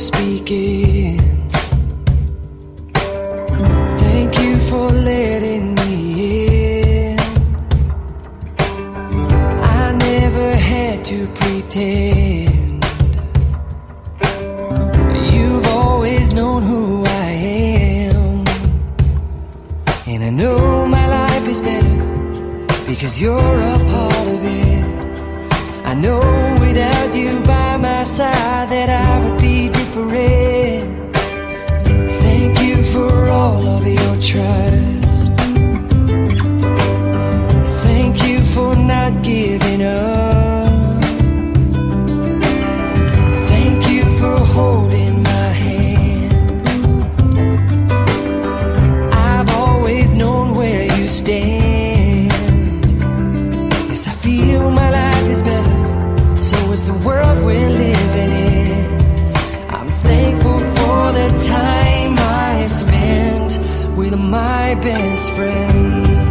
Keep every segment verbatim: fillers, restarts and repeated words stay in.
this begins. Thank you for letting me in. I never had to pretend. You've always known who I am, and I know my life is better because you're a part of it. I know without you by my side that I would be different. Thank you for all of your trust. Thank you for not giving up. Thank you for holding my hand. I've always known where you stand. Yes, I feel my life is better, so is the world we're living in. I'm thankful for the time I spent with my best friend.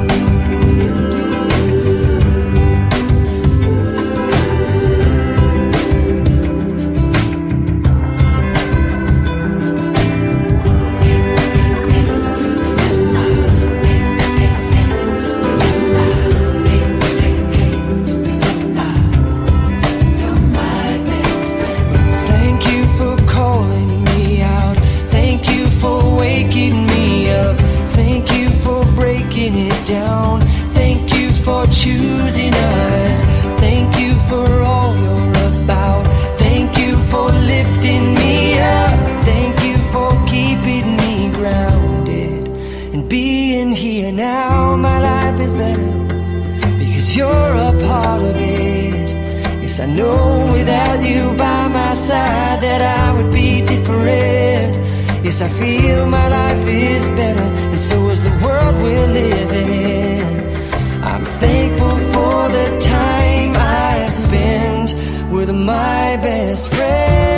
Down. Thank you for choosing us. Thank you for all you're about. Thank you for lifting me up. Thank you for keeping me grounded and being here now. My life is better because you're a part of it. Yes, I know without you by my side that I would be different. Yes, I feel my life is better, and so is the world we're living in. I'm thankful for the time I spent with my best friend.